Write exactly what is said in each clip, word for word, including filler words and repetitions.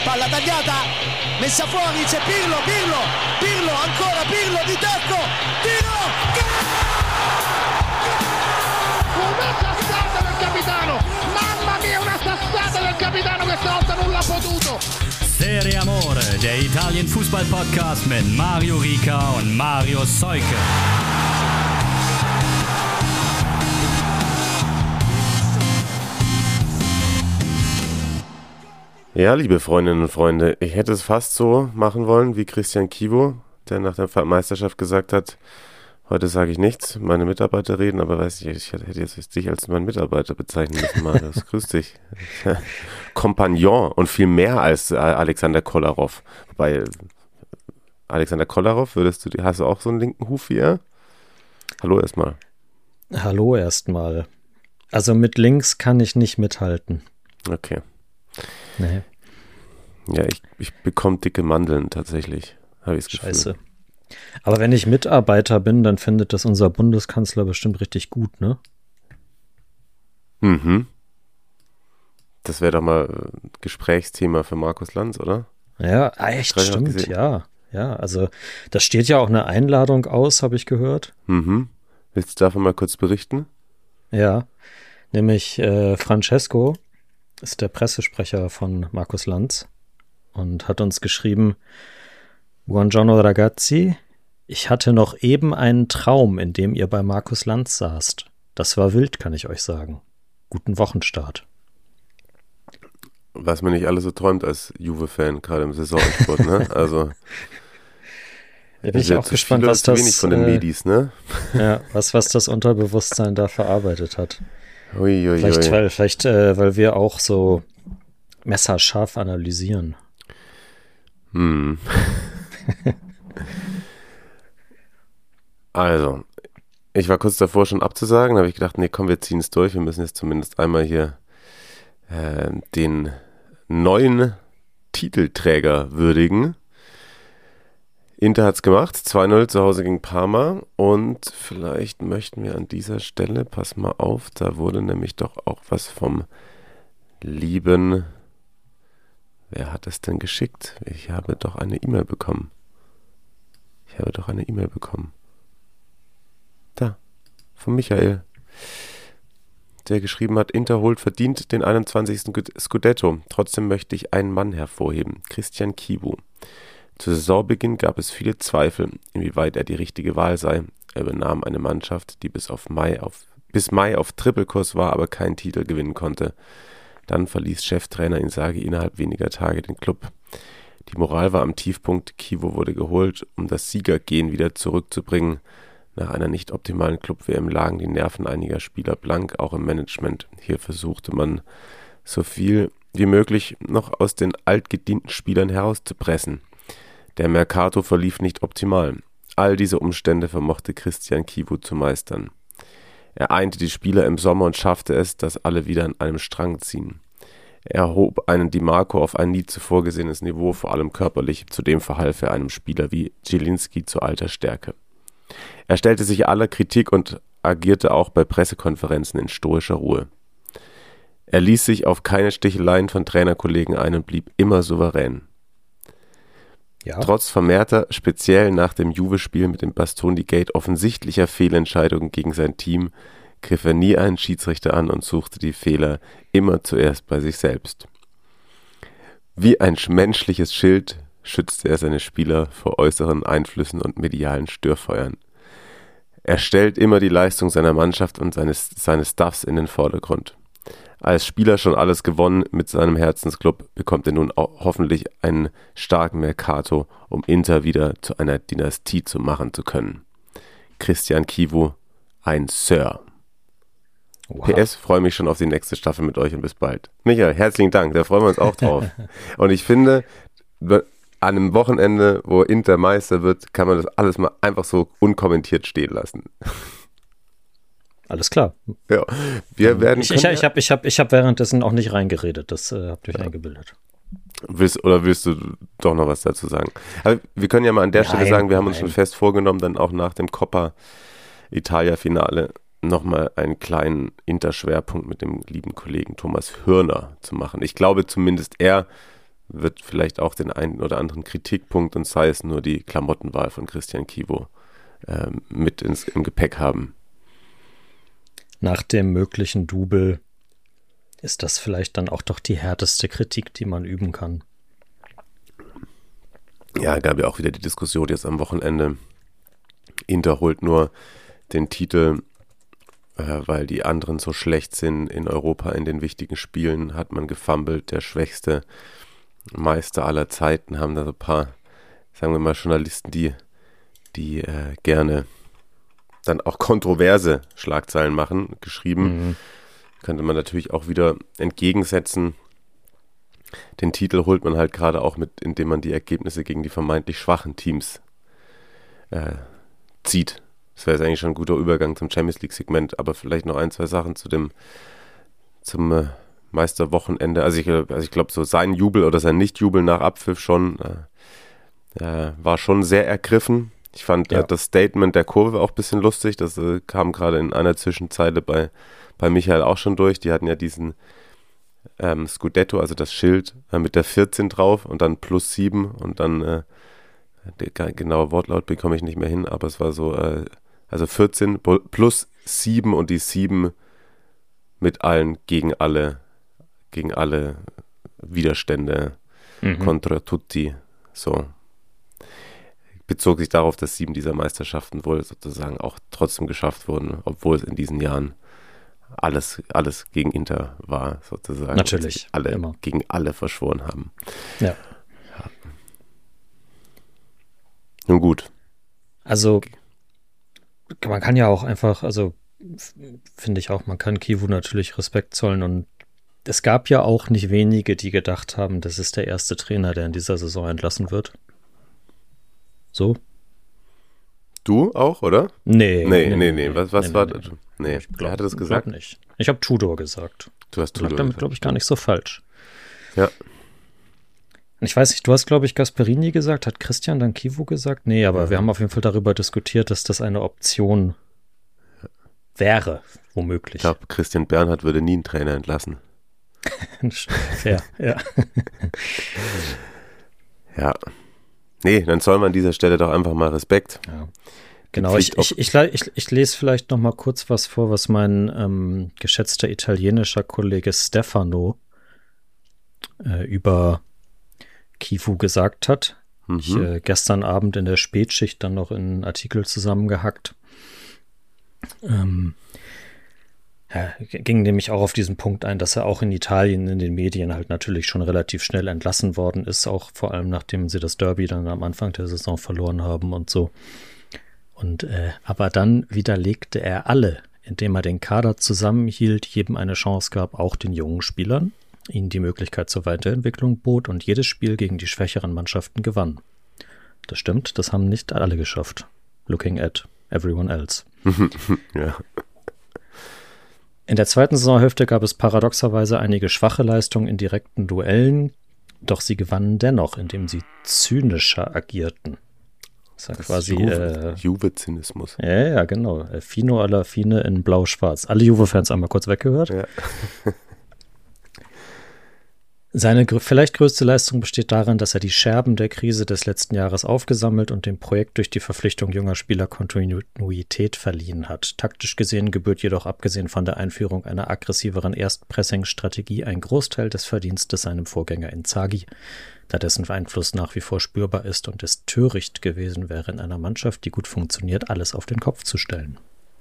palla tagliata, messa fuori, c'è Pirlo, Pirlo, Pirlo, ancora Pirlo di tacco, tiro, una sassata del capitano, mamma mia, una sassata del capitano, questa volta non l'ha potuto. Serie Amore, der Italien-Fußball-Podcast mit Mario Rica und Mario Seuke. Ja, liebe Freundinnen und Freunde, ich hätte es fast so machen wollen wie Christian Chivo, der nach der Meisterschaft gesagt hat, heute sage ich nichts, meine Mitarbeiter reden, aber weiß ich, ich hätte jetzt dich als meinen Mitarbeiter bezeichnen müssen, Marius. Grüß dich. Kompagnon und viel mehr als Alexander Kolarov. Wobei, Alexander Kolarov, würdest du, hast du auch so einen linken Huf wie er? Hallo erstmal. Hallo erstmal. Also mit links kann ich nicht mithalten. Okay. Nee. Ja, ich, ich bekomme dicke Mandeln tatsächlich, habe ich das Gefühl. Scheiße. Aber wenn ich Mitarbeiter bin, dann findet das unser Bundeskanzler bestimmt richtig gut, ne? Mhm. Das wäre doch mal ein Gesprächsthema für Markus Lanz, oder? Ja, echt, stimmt, ja. Ja, also da steht ja auch eine Einladung aus, habe ich gehört. Mhm. Willst du davon mal kurz berichten? Ja, nämlich äh, Francesco ist der Pressesprecher von Markus Lanz und hat uns geschrieben: Buongiorno ragazzi, ich hatte noch eben einen Traum, in dem ihr bei Markus Lanz saßt. Das war wild, kann ich euch sagen. Guten Wochenstart. Was man nicht alles so träumt als Juve-Fan, gerade im Saisonsport, ne? Also da bin ich auch gespannt, was das wenig von den Medis, ne? Ja, was, was das Unterbewusstsein da verarbeitet hat. Ui, ui, vielleicht, ui. Weil, vielleicht äh, weil wir auch so messerscharf analysieren. Hm. Also, ich war kurz davor schon abzusagen, da habe ich gedacht, nee, komm, wir ziehen es durch. Wir müssen jetzt zumindest einmal hier äh, den neuen Titelträger würdigen. Inter hat es gemacht, zwei null zu Hause gegen Parma, und vielleicht möchten wir an dieser Stelle, pass mal auf, da wurde nämlich doch auch was vom lieben, wer hat es denn geschickt? Ich habe doch eine E-Mail bekommen. Ich habe doch eine E-Mail bekommen. Da, von Michael, der geschrieben hat, Inter holt verdient den einundzwanzigsten Scudetto. Trotzdem möchte ich einen Mann hervorheben, Christian Chivu. Zu Saisonbeginn gab es viele Zweifel, inwieweit er die richtige Wahl sei. Er übernahm eine Mannschaft, die bis, auf Mai, auf, bis Mai auf Trippelkurs war, aber keinen Titel gewinnen konnte. Dann verließ Cheftrainer Inzaghi innerhalb weniger Tage den Klub. Die Moral war am Tiefpunkt, Chivu wurde geholt, um das Siegergehen wieder zurückzubringen. Nach einer nicht optimalen Club-W M lagen die Nerven einiger Spieler blank, auch im Management. Hier versuchte man, so viel wie möglich noch aus den altgedienten Spielern herauszupressen. Der Mercato verlief nicht optimal. All diese Umstände vermochte Christian Chivu zu meistern. Er einte die Spieler im Sommer und schaffte es, dass alle wieder an einem Strang ziehen. Er hob einen Di Marco auf ein nie zuvor gesehenes Niveau, vor allem körperlich. Zudem verhalf er einem Spieler wie Zielinski zu alter Stärke. Er stellte sich aller Kritik und agierte auch bei Pressekonferenzen in stoischer Ruhe. Er ließ sich auf keine Sticheleien von Trainerkollegen ein und blieb immer souverän. Ja. Trotz vermehrter, speziell nach dem Juve-Spiel mit dem Bastoni-Gate offensichtlicher Fehlentscheidungen gegen sein Team, griff er nie einen Schiedsrichter an und suchte die Fehler immer zuerst bei sich selbst. Wie ein menschliches Schild schützte er seine Spieler vor äußeren Einflüssen und medialen Störfeuern. Er stellt immer die Leistung seiner Mannschaft und seines, seines Staffs in den Vordergrund. Als Spieler schon alles gewonnen mit seinem Herzensclub, bekommt er nun auch hoffentlich einen starken Mercato, um Inter wieder zu einer Dynastie zu machen zu können. Christian Chivu, ein Sir. Wow. P S, freue mich schon auf die nächste Staffel mit euch und bis bald. Michael, herzlichen Dank, da freuen wir uns auch drauf. Und ich finde, an einem Wochenende, wo Inter Meister wird, kann man das alles mal einfach so unkommentiert stehen lassen. Alles klar. Ja, wir werden. Ich, ich, ich habe ich hab, ich hab währenddessen auch nicht reingeredet, das äh, habt ihr euch ja. eingebildet. Willst, oder willst du doch noch was dazu sagen? Aber wir können ja mal an der nein, Stelle sagen, wir haben nein. uns schon fest vorgenommen, dann auch nach dem Coppa Italia Finale nochmal einen kleinen Inter-Schwerpunkt mit dem lieben Kollegen Thomas Hürner zu machen. Ich glaube zumindest, er wird vielleicht auch den einen oder anderen Kritikpunkt, und sei es nur die Klamottenwahl von Christian Chivo, äh, mit ins, im Gepäck haben. Nach dem möglichen Double ist das vielleicht dann auch doch die härteste Kritik, die man üben kann. Ja, gab ja auch wieder die Diskussion jetzt am Wochenende. Inter holt nur den Titel, äh, weil die anderen so schlecht sind in Europa in den wichtigen Spielen, hat man gefummelt, der schwächste Meister aller Zeiten, haben da so ein paar, sagen wir mal, Journalisten, die, die äh, gerne dann auch kontroverse Schlagzeilen machen, geschrieben. Mhm. Könnte man natürlich auch wieder entgegensetzen. Den Titel holt man halt gerade auch mit, indem man die Ergebnisse gegen die vermeintlich schwachen Teams äh, zieht. Das wäre jetzt eigentlich schon ein guter Übergang zum Champions League-Segment, aber vielleicht noch ein, zwei Sachen zu dem zum äh, Meisterwochenende. Also ich, also ich glaube, so sein Jubel oder sein Nicht-Jubel nach Abpfiff schon äh, äh, war schon sehr ergriffen. Ich fand ja. äh, das Statement der Kurve auch ein bisschen lustig. Das äh, kam gerade in einer Zwischenzeile bei, bei Michael auch schon durch. Die hatten ja diesen ähm, Scudetto, also das Schild äh, mit der vierzehn drauf und dann plus sieben und dann äh, der genaue Wortlaut bekomme ich nicht mehr hin, aber es war so, äh, also vierzehn plus sieben und die sieben mit allen gegen alle, gegen alle Widerstände, mhm. contra tutti, so. Bezog sich darauf, dass sieben dieser Meisterschaften wohl sozusagen auch trotzdem geschafft wurden, obwohl es in diesen Jahren alles, alles gegen Inter war, sozusagen. Natürlich. Alle immer. Gegen alle verschworen haben. Ja. ja. Nun gut. Also, man kann ja auch einfach, also, finde ich auch, man kann Chivu natürlich Respekt zollen und es gab ja auch nicht wenige, die gedacht haben, das ist der erste Trainer, der in dieser Saison entlassen wird. So? Du auch, oder? Nee. Nee, nee, nee. nee. Was, was nee, war nee, das? Nee, ich glaub, wer hatte das gesagt? Ich nicht. Ich habe Tudor gesagt. Du hast Tudor gesagt. Damit, glaube ich, gar nicht so falsch. Ja. Ich weiß nicht, du hast, glaube ich, Gasperini gesagt. Hat Christian dann Chivu gesagt? Nee, aber ja. wir haben auf jeden Fall darüber diskutiert, dass das eine Option wäre, womöglich. Ich glaube, Christian Bernhard würde nie einen Trainer entlassen. ja, ja. ja. Nee, dann soll man an dieser Stelle doch einfach mal Respekt. Ja. Genau, ich, ich, ich, ich, ich lese vielleicht noch mal kurz was vor, was mein ähm, geschätzter italienischer Kollege Stefano äh, über Chivu gesagt hat. Mhm. Ich äh, gestern Abend in der Spätschicht dann noch einen Artikel zusammengehackt. Ähm, ja, ging nämlich auch auf diesen Punkt ein, dass er auch in Italien in den Medien halt natürlich schon relativ schnell entlassen worden ist, auch vor allem nachdem sie das Derby dann am Anfang der Saison verloren haben und so. Und äh, aber dann widerlegte er alle, indem er den Kader zusammenhielt, jedem eine Chance gab, auch den jungen Spielern, ihnen die Möglichkeit zur Weiterentwicklung bot und jedes Spiel gegen die schwächeren Mannschaften gewann. Das stimmt, das haben nicht alle geschafft. Looking at everyone else. ja. In der zweiten Saisonhälfte gab es paradoxerweise einige schwache Leistungen in direkten Duellen, doch sie gewannen dennoch, indem sie zynischer agierten. Das ist, das quasi Juve, äh, Juve-Zynismus. Ja, ja, genau. Fino alla fine in blau-schwarz. Alle Juve-Fans einmal kurz weggehört. Ja. Seine gr- vielleicht größte Leistung besteht darin, dass er die Scherben der Krise des letzten Jahres aufgesammelt und dem Projekt durch die Verpflichtung junger Spieler Kontinuität verliehen hat. Taktisch gesehen gebührt jedoch abgesehen von der Einführung einer aggressiveren Erstpressing-Strategie ein Großteil des Verdienstes seinem Vorgänger Inzaghi, da dessen Einfluss nach wie vor spürbar ist und es töricht gewesen wäre, in einer Mannschaft, die gut funktioniert, alles auf den Kopf zu stellen.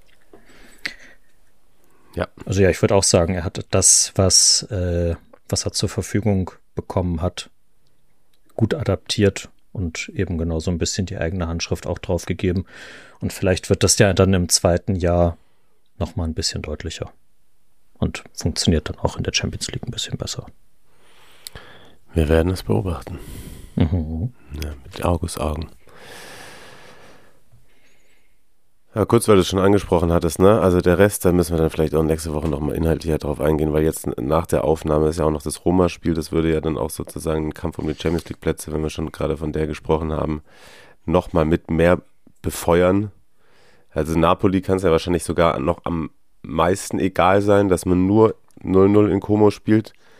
Ja. Also ja, ich würde auch sagen, er hat das, was... Äh, was er zur Verfügung bekommen hat, gut adaptiert und eben genau so ein bisschen die eigene Handschrift auch drauf gegeben. Und vielleicht wird das ja dann im zweiten Jahr nochmal ein bisschen deutlicher und funktioniert dann auch in der Champions League ein bisschen besser. Wir werden es beobachten. Mhm. Ja, mit Argusaugen. Ja, kurz, weil du es schon angesprochen hattest, ne? Also der Rest, da müssen wir dann vielleicht auch nächste Woche nochmal inhaltlicher drauf eingehen, weil jetzt nach der Aufnahme ist ja auch noch das Roma-Spiel, das würde ja dann auch sozusagen einen Kampf um die Champions League-Plätze, wenn wir schon gerade von der gesprochen haben, nochmal mit mehr befeuern. Also Napoli kann es ja wahrscheinlich sogar noch am meisten egal sein, dass man nur null null in Como spielt.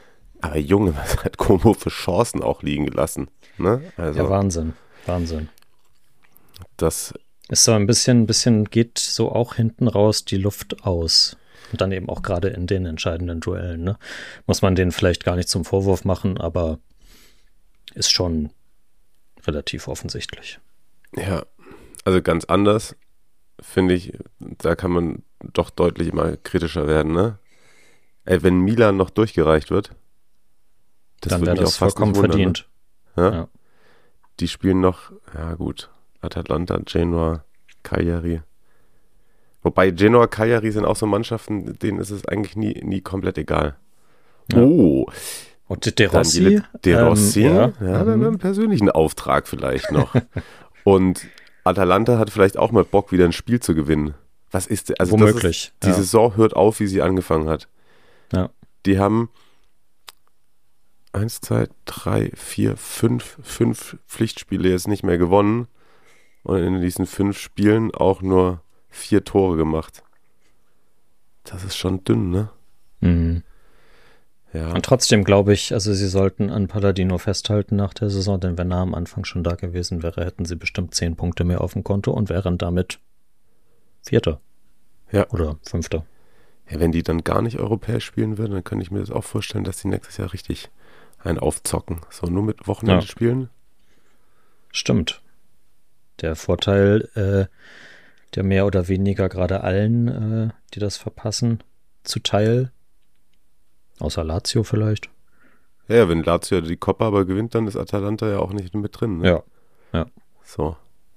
Aber Junge, was hat Como für Chancen auch liegen gelassen? Ne? Also, ja, Wahnsinn, Wahnsinn. Das ist so ein bisschen, bisschen geht so auch hinten raus die Luft aus. Und dann eben auch gerade in den entscheidenden Duellen. Ne? Muss man denen vielleicht gar nicht zum Vorwurf machen, aber ist schon relativ offensichtlich. Ja, also ganz anders, finde ich, da kann man doch deutlich immer kritischer werden. Ne? Ey, wenn Milan noch durchgereicht wird, das dann wäre das vollkommen wundern, verdient. Ne? Ja? Ja. Die spielen noch, ja gut, Atalanta, Genoa, Cagliari. Wobei Genoa, Cagliari sind auch so Mannschaften, denen ist es eigentlich nie, nie komplett egal. Ja. Oh, und De Rossi? De Rossi, ähm, ja, ja, dann einen persönlichen Auftrag vielleicht noch. Und Atalanta hat vielleicht auch mal Bock, wieder ein Spiel zu gewinnen. Was ist, also womöglich. Das ist, die ja. Saison hört auf, wie sie angefangen hat. Ja. Die haben eins, zwei, drei, vier, fünf, fünf Pflichtspiele jetzt nicht mehr gewonnen und in diesen fünf Spielen auch nur vier Tore gemacht. Das ist schon dünn, ne? Mhm. Ja. Und trotzdem glaube ich, also sie sollten an Palladino festhalten nach der Saison, denn wenn er am Anfang schon da gewesen wäre, hätten sie bestimmt zehn Punkte mehr auf dem Konto und wären damit Vierter. Ja. Oder Fünfter. Ja, wenn die dann gar nicht europäisch spielen würden, dann könnte ich mir das auch vorstellen, dass die nächstes Jahr richtig einen aufzocken. So, nur mit Wochenende ja. spielen. Stimmt. Der Vorteil, äh, der mehr oder weniger gerade allen, äh, die das verpassen, zuteil. Außer Lazio vielleicht. Ja, ja, wenn Lazio die Coppa aber gewinnt, dann ist Atalanta ja auch nicht mit drin. Ne? Ja, ja. So.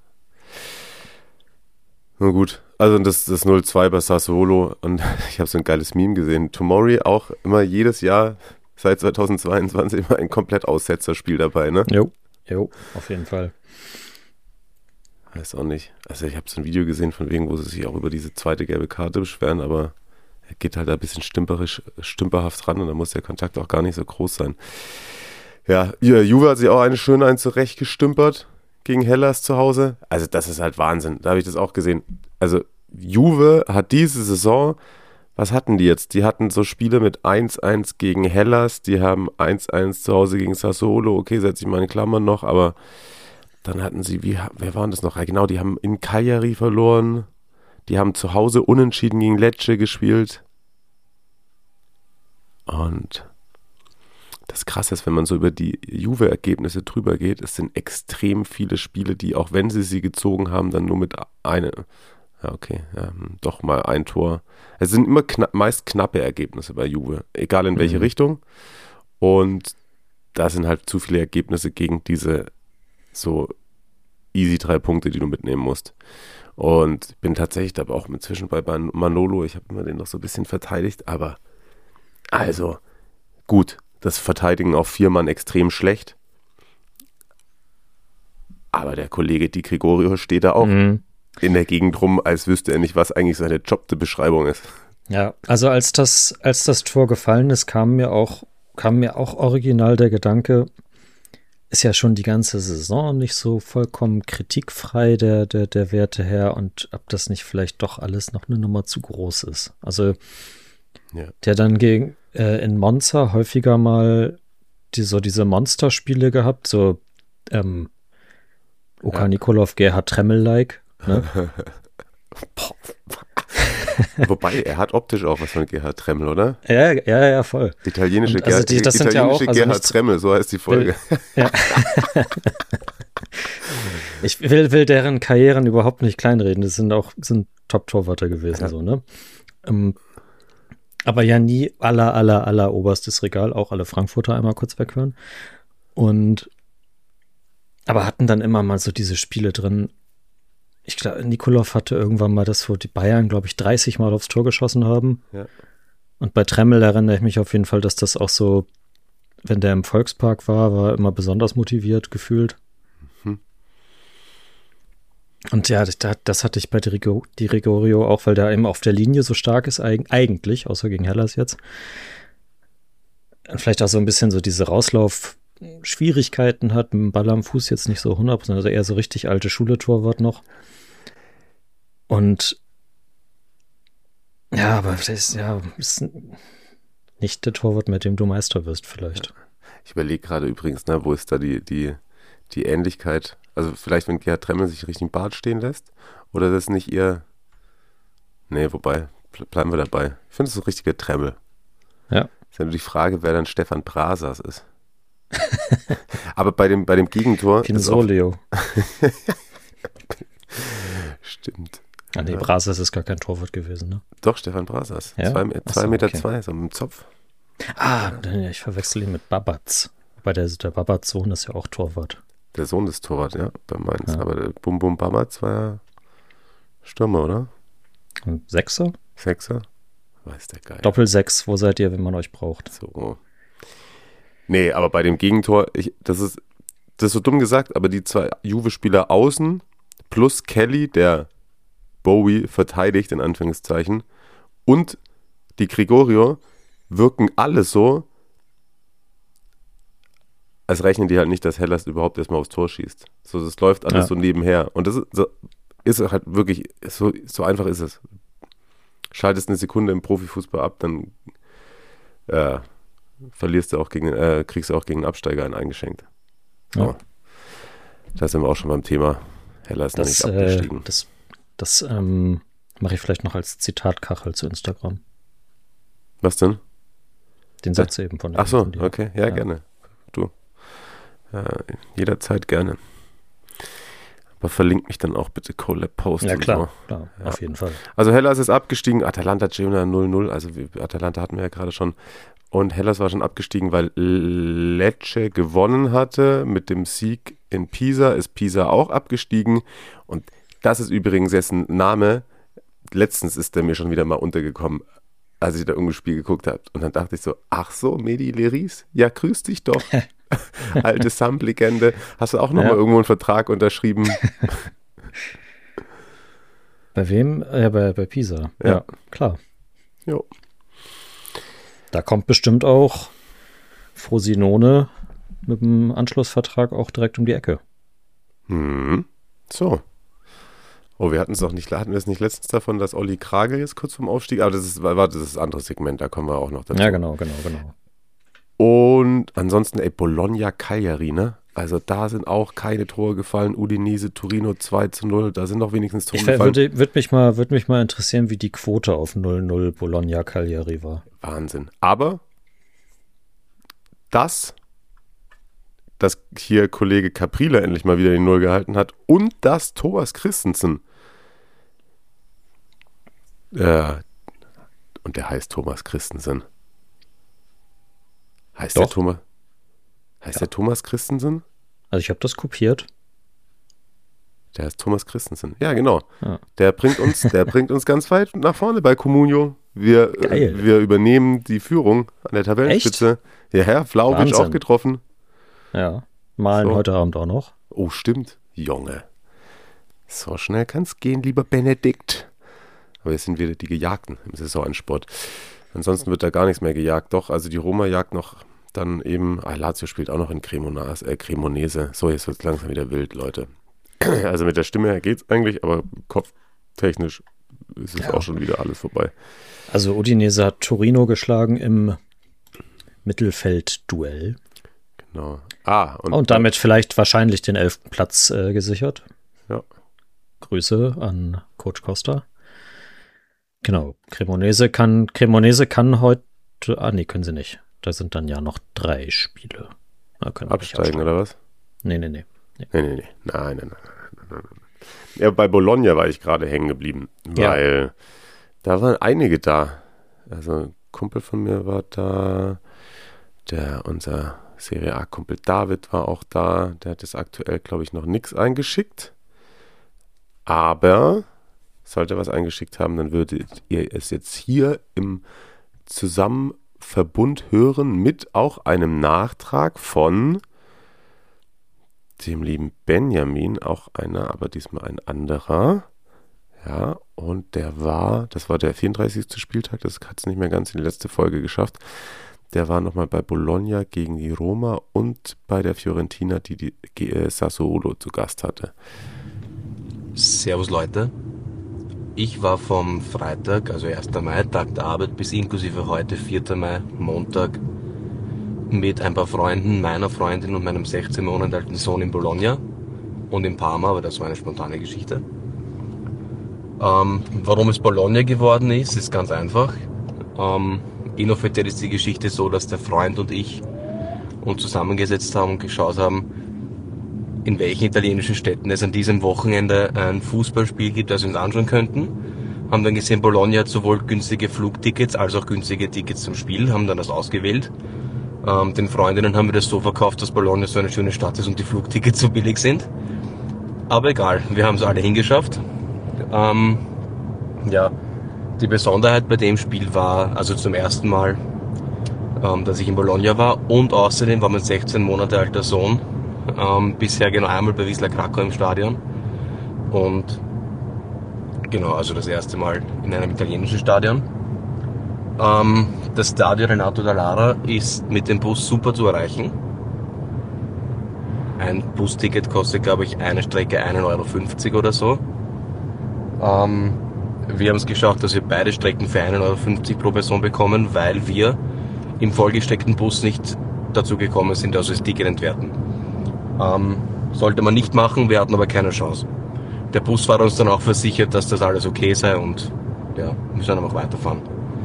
Na gut, also das, das null zwei bei Sassuolo und ich habe so ein geiles Meme gesehen. Tomori auch immer jedes Jahr seit zweitausendzweiundzwanzig immer ein Komplettaussetzerspiel dabei, ne? Jo, jo, auf jeden Fall. Weiß auch nicht. Also ich habe so ein Video gesehen von wegen, wo sie sich auch über diese zweite gelbe Karte beschweren, aber er geht halt ein bisschen stümperisch, stümperhaft ran und da muss der Kontakt auch gar nicht so groß sein. Ja, Juve hat sich auch eine schöne ein zurechtgestümpert gegen Hellas zu Hause. Also das ist halt Wahnsinn. Da habe ich das auch gesehen. Also Juve hat diese Saison, was hatten die jetzt? Die hatten so Spiele mit eins eins gegen Hellas, die haben eins eins zu Hause gegen Sassuolo. Okay, setze ich mal in Klammern noch, aber dann hatten sie, wie, wer waren das noch? Ja, genau, die haben in Cagliari verloren. Die haben zu Hause unentschieden gegen Lecce gespielt. Und das Krasse ist, wenn man so über die Juve-Ergebnisse drüber geht, es sind extrem viele Spiele, die, auch wenn sie sie gezogen haben, dann nur mit eine, ja okay, ja, doch mal ein Tor. Es sind immer knapp, meist knappe Ergebnisse bei Juve, egal in welche mhm. Richtung. Und da sind halt zu viele Ergebnisse gegen diese so easy drei Punkte, die du mitnehmen musst. Und ich bin tatsächlich da auch inzwischen bei Manolo, ich habe immer den noch so ein bisschen verteidigt, aber also gut, das Verteidigen auf vier Mann extrem schlecht. Aber der Kollege Di Gregorio steht da auch mhm. in der Gegend rum, als wüsste er nicht, was eigentlich seine Jobbeschreibung ist. Ja, also als das, als das Tor gefallen ist, kam mir auch, kam mir auch original der Gedanke, ist ja schon die ganze Saison nicht so vollkommen kritikfrei der, der, der Werte her und ob das nicht vielleicht doch alles noch eine Nummer zu groß ist. Also ja. der dann gegen äh, in Monza häufiger mal die, so diese Monsterspiele gehabt, so ähm, Oka ja. Nikolov, Gerhard Tremmel-like. Ne? Wobei, er hat optisch auch was von Gerhard Tremmel, oder? Ja, ja, ja, voll. Italienische, also die, das Gerhard, sind ja auch, also Gerhard Tremmel, so heißt die Folge. Will, ja. Ich will, will deren Karrieren überhaupt nicht kleinreden. Das sind auch sind Top-Torwärter gewesen, ja. so, ne? Ähm, aber ja nie aller, aller, aller oberstes Regal, auch alle Frankfurter einmal kurz weghören. Und aber hatten dann immer mal so diese Spiele drin. Ich glaube, Nikolov hatte irgendwann mal das, wo die Bayern, glaube ich, dreißig Mal aufs Tor geschossen haben. Ja. Und bei Tremmel erinnere ich mich auf jeden Fall, dass das auch so, wenn der im Volkspark war, war immer besonders motiviert gefühlt. Mhm. Und ja, das, das hatte ich bei Di Gregorio auch, weil der eben auf der Linie so stark ist, eigentlich, außer gegen Hellas jetzt. Und vielleicht auch so ein bisschen so diese Rauslauf-Schwierigkeiten hat, mit dem Ball am Fuß jetzt nicht so hundert Prozent, also eher so richtig alte Schule-Torwart noch. Und ja, aber das ist ja, ist, Nicht der Torwart, mit dem du Meister wirst, vielleicht. Ich überlege gerade übrigens, ne, wo ist da die, die, die Ähnlichkeit? Also vielleicht, wenn Gerhard Tremmel sich richtig Bart stehen lässt? Oder das nicht ihr... Nee, wobei, bleiben wir dabei. Ich finde es ein richtiger Tremmel. Ja. Ist ja nur die Frage, wer dann Stefan Brasas ist. Aber bei dem, bei dem Gegentor... Pinsolio. Stimmt. Ah, nee, Ja. Brasas ist gar kein Torwart gewesen, ne? Doch, Stefan Brasas. Ja? Zwei, Ach zwei so, Meter okay. zwei, so mit dem Zopf. Ah, ich verwechsel ihn mit Babatz. Weil der, der Babatz-Sohn ist ja auch Torwart. Der Sohn des Torwart, ja, bei Mainz. Ja. Aber der Bum Bum Bamatz war ja Stürmer, oder? Und Sechser? Sechser? Weiß der Geil. Doppelsechs, wo seid ihr, wenn man euch braucht? So. Nee, aber bei dem Gegentor, ich, das ist das ist so dumm gesagt, aber die zwei Juve-Spieler außen plus Kelly, der Bowie verteidigt, in Anführungszeichen, und die Gregorio wirken alle so, als rechnen die halt nicht, dass Hellas überhaupt erstmal aufs Tor schießt. So, das läuft alles Ja. so nebenher. Und das ist, so, ist halt wirklich, so, so einfach ist es. Schaltest eine Sekunde im Profifußball ab, dann äh, verlierst du auch gegen, äh, kriegst du auch gegen einen Absteiger einen eingeschenkt. So. Ja. Da sind wir auch schon beim Thema. Hellas ist noch Das, nicht äh, abgestiegen. das, das ähm, mache ich vielleicht noch als Zitatkachel zu Instagram. Was denn? Den Satz eben von Ach so, von dir. okay, ja, Ja. gerne. Du. Äh, jederzeit gerne. Aber verlinkt mich dann auch bitte Collab-Post. Ja, und klar, so. klar Ja. auf jeden Fall. Also Hellas ist abgestiegen, Atalanta Girona null null, also wir- Atalanta hatten wir ja gerade schon. Und Hellas war schon abgestiegen, weil Lecce gewonnen hatte. Mit dem Sieg in Pisa ist Pisa auch abgestiegen. Und das ist übrigens dessen Name. Letztens ist der mir schon wieder mal untergekommen, als ich da irgendein Spiel geguckt habe. Und dann dachte ich so, ach so, Mehdi Leris? Ja, grüß dich doch. Alte Samp-Legende. Hast du auch nochmal Ja. irgendwo einen Vertrag unterschrieben? Bei wem? Ja, bei, bei Pisa. Ja. Ja, klar. Jo. Da kommt bestimmt auch Frosinone mit dem Anschlussvertrag auch direkt um die Ecke. Hm. So. Oh, wir hatten es doch nicht, hatten wir es nicht letztens davon, dass Olli Kragel jetzt kurz vorm Aufstieg, aber das ist, warte, das ist ein anderes Segment, da kommen wir auch noch dazu. Ja, genau, genau, genau. Und ansonsten, ey, Bologna Cagliari, ne? Also da sind auch keine Tore gefallen. Udinese, Torino zwei zu null, da sind noch wenigstens Tore Ich gefallen. würde, würde, mich mal, würde mich mal interessieren, wie die Quote auf null null Bologna Cagliari war. Wahnsinn. Aber das, dass hier Kollege Caprile endlich mal wieder die Null gehalten hat und dass Thomas Christensen, äh, und der heißt Thomas Christensen. Heißt Doch. der Thomas? Heißt der Thomas Christensen? Also ich habe das kopiert. Der heißt Thomas Christensen. Ja, genau. Ja. Der bringt uns, der bringt uns ganz weit nach vorne bei Comunio. Wir, äh, Geil. wir übernehmen die Führung an der Tabellenspitze. Ja, ja, Vlahovic Wahnsinn. auch getroffen. Ja, malen So. heute Abend auch noch. Oh, stimmt. Junge. So schnell kann's gehen, lieber Benedikt. Aber jetzt sind wir die Gejagten im Saisonsport. Ansonsten wird da gar nichts mehr gejagt. Doch, also die Roma jagt noch dann eben, ah, Lazio spielt auch noch in Cremonas, äh, Cremonese. So, jetzt wird's langsam wieder wild, Leute. Also mit der Stimme her geht's eigentlich, aber kopftechnisch ist es Ja. auch schon wieder alles vorbei. Also Udinese hat Torino geschlagen im Mittelfeldduell. Genau. Ah, und, Und damit vielleicht wahrscheinlich den elften Platz äh, gesichert. Ja. Grüße an Coach Costa. Genau, Cremonese kann, Cremonese kann heute, ah nee, können sie nicht. Da sind dann ja noch drei Spiele. Da können wir nicht absteigen, oder was? Nee, nee, nee. Nee, nee, nee. Nein, nein, nein, nein, nein, nein. Ja, bei Bologna war ich gerade hängen geblieben, Ja. weil da waren einige da. Also ein Kumpel von mir war da, der, unser Serie A-Kumpel David war auch da. Der hat jetzt aktuell, glaube ich, noch nichts eingeschickt. Aber sollte er was eingeschickt haben, dann würdet ihr es jetzt hier im Zusammenverbund hören mit auch einem Nachtrag von dem lieben Benjamin, auch einer, aber diesmal ein anderer. Ja, und der war, das war der vierunddreißigste Spieltag, das hat es nicht mehr ganz in die letzte Folge geschafft. Der war nochmal bei Bologna gegen die Roma und bei der Fiorentina, die die G- äh, Sassuolo zu Gast hatte. Servus Leute, Ich war vom Freitag, also erster Mai, Tag der Arbeit, bis inklusive heute, vierter Mai, Montag, mit ein paar Freunden, meiner Freundin und meinem sechzehn Monate alten Sohn in Bologna und in Parma, aber das war eine spontane Geschichte. Ähm, warum es Bologna geworden ist, ist ganz einfach. Ähm, inoffiziell ist die Geschichte so, dass der Freund und ich uns zusammengesetzt haben und geschaut haben, in welchen italienischen Städten es an diesem Wochenende ein Fußballspiel gibt, das wir uns anschauen könnten. Haben dann gesehen, Bologna hat sowohl günstige Flugtickets als auch günstige Tickets zum Spiel, haben dann das ausgewählt. Ähm, den Freundinnen haben wir das so verkauft, dass Bologna so eine schöne Stadt ist und die Flugtickets so billig sind. Aber egal, wir haben es alle hingeschafft. Ähm, ja, die Besonderheit bei dem Spiel war, also zum ersten Mal, ähm, dass ich in Bologna war, und außerdem war mein sechzehn Monate alter Sohn ähm, bisher genau einmal bei Wisla Krakau im Stadion. Und genau, also das erste Mal in einem italienischen Stadion. Ähm, das Stadio Renato Dall'Ara ist mit dem Bus super zu erreichen. Ein Busticket kostet, glaube ich, eine Strecke ein Euro fünfzig oder so. Ähm, wir haben es geschafft, dass wir beide Strecken für ein Euro fünfzig pro Person bekommen, weil wir im vollgesteckten Bus nicht dazu gekommen sind, also das Ticket entwerten. Ähm, sollte man nicht machen, wir hatten aber keine Chance. Der Busfahrer uns dann auch versichert, dass das alles okay sei und ja, wir sollen einfach weiterfahren.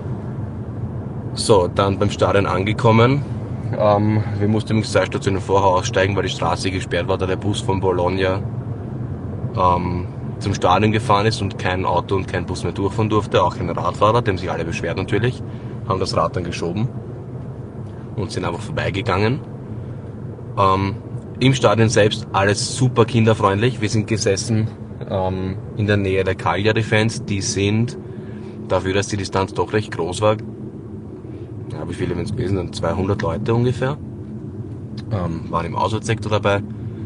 So, dann beim Stadion angekommen. Ähm, wir mussten übrigens zwei Stationen vorher aussteigen, weil die Straße gesperrt war, da der Bus von Bologna ähm, zum Stadion gefahren ist und kein Auto und kein Bus mehr durchfahren durfte. Auch ein Radfahrer, dem sich alle beschwert natürlich, haben das Rad dann geschoben und sind einfach vorbeigegangen. Ähm, Im Stadion selbst alles super kinderfreundlich. Wir sind gesessen ähm, in der Nähe der Cagliari-Fans. Die sind, dafür, dass die Distanz doch recht groß war, ja, wie viele es gewesen sind? zweihundert Leute ungefähr, ähm, waren im Auswärtssektor dabei.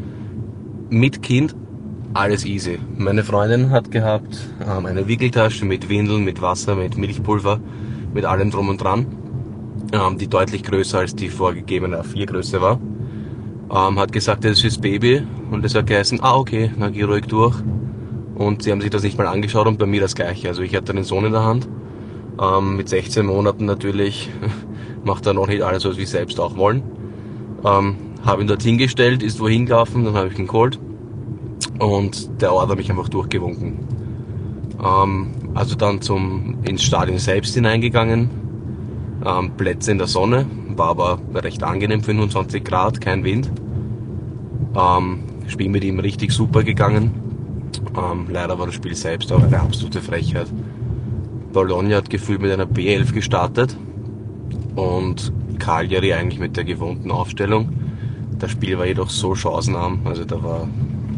Mit Kind alles easy. Meine Freundin hat gehabt ähm, eine Wickeltasche mit Windeln, mit Wasser, mit Milchpulver, mit allem drum und dran, ähm, die deutlich größer als die vorgegebene A vier Größe war. Ähm, hat gesagt, das ist fürs Baby, und das hat geheißen, ah okay, dann geh ruhig durch. Und sie haben sich das nicht mal angeschaut, und bei mir das gleiche. Also ich hatte den Sohn in der Hand, ähm, mit sechzehn Monaten natürlich, macht er noch nicht alles, was wir selbst auch wollen. Ähm, habe ihn dort hingestellt, ist wohin gelaufen, dann habe ich ihn geholt und der Ort hat mich einfach durchgewunken. Ähm, also dann zum ins Stadion selbst hineingegangen, ähm, Plätze in der Sonne, war aber recht angenehm, fünfundzwanzig Grad, kein Wind. Ähm, Spiel mit ihm richtig super gegangen. Ähm, leider war das Spiel selbst auch eine absolute Frechheit. Bologna hat gefühlt mit einer B elf gestartet und Cagliari eigentlich mit der gewohnten Aufstellung. Das Spiel war jedoch so chancenarm, also da war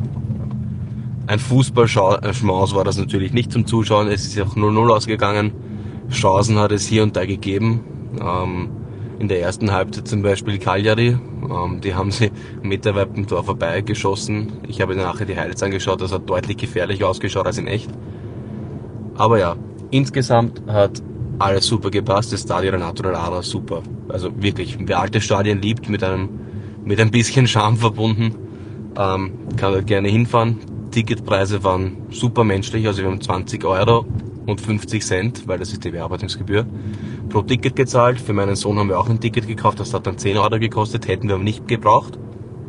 ein Fußballschmaus war das natürlich nicht zum Zuschauen. Es ist auch null null ausgegangen. Chancen hat es hier und da gegeben. Ähm, in der ersten Halbzeit zum Beispiel Cagliari, ähm, die haben sie Meter weit beim Tor vorbei geschossen. Ich habe nachher die Highlights angeschaut, das hat deutlich gefährlicher ausgeschaut als in echt. Aber ja, insgesamt hat alles super gepasst, das Stadio Renato Dall'Ara super. Also wirklich, wer alte Stadien liebt, mit einem mit ein bisschen Charme verbunden, ähm, kann dort gerne hinfahren. Ticketpreise waren super menschlich, also wir haben zwanzig Euro und fünfzig Cent, weil das ist die Bearbeitungsgebühr, pro Ticket gezahlt. Für meinen Sohn haben wir auch ein Ticket gekauft, das hat dann zehn Euro gekostet, hätten wir aber nicht gebraucht.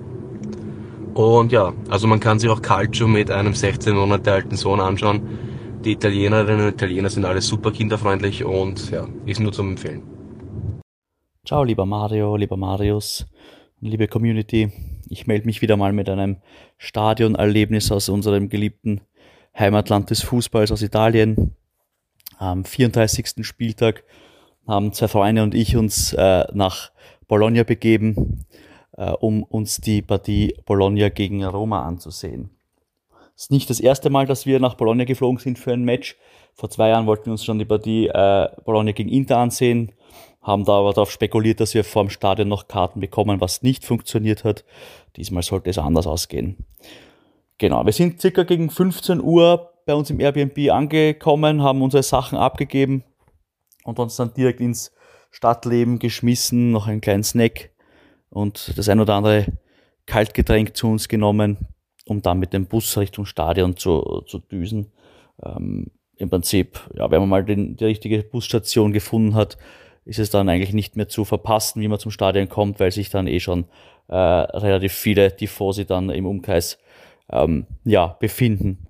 Und ja, also man kann sich auch Calcio mit einem sechzehn Monate alten Sohn anschauen. Die Italienerinnen und Italiener sind alle super kinderfreundlich und ja, ist nur zum Empfehlen. Ciao lieber Mario, lieber Marius, liebe Community. Ich melde mich wieder mal mit einem Stadionerlebnis aus unserem geliebten Heimatland des Fußballs aus Italien. Am vierunddreißigsten Spieltag haben zwei Freunde und ich uns äh, nach Bologna begeben, äh, um uns die Partie Bologna gegen Roma anzusehen. Es ist nicht das erste Mal, dass wir nach Bologna geflogen sind für ein Match. Vor zwei Jahren wollten wir uns schon die Partie äh, Bologna gegen Inter ansehen, haben da aber darauf spekuliert, dass wir vor dem Stadion noch Karten bekommen, was nicht funktioniert hat. Diesmal sollte es anders ausgehen. Genau, wir sind circa gegen fünfzehn Uhr bei uns im Airbnb angekommen, haben unsere Sachen abgegeben und uns dann direkt ins Stadtleben geschmissen, noch einen kleinen Snack und das ein oder andere Kaltgetränk zu uns genommen, um dann mit dem Bus Richtung Stadion zu, zu düsen. Ähm, im Prinzip, ja, wenn man mal den, die richtige Busstation gefunden hat, ist es dann eigentlich nicht mehr zu verpassen, wie man zum Stadion kommt, weil sich dann eh schon äh, relativ viele Tifosi dann im Umkreis ähm, ja, befinden.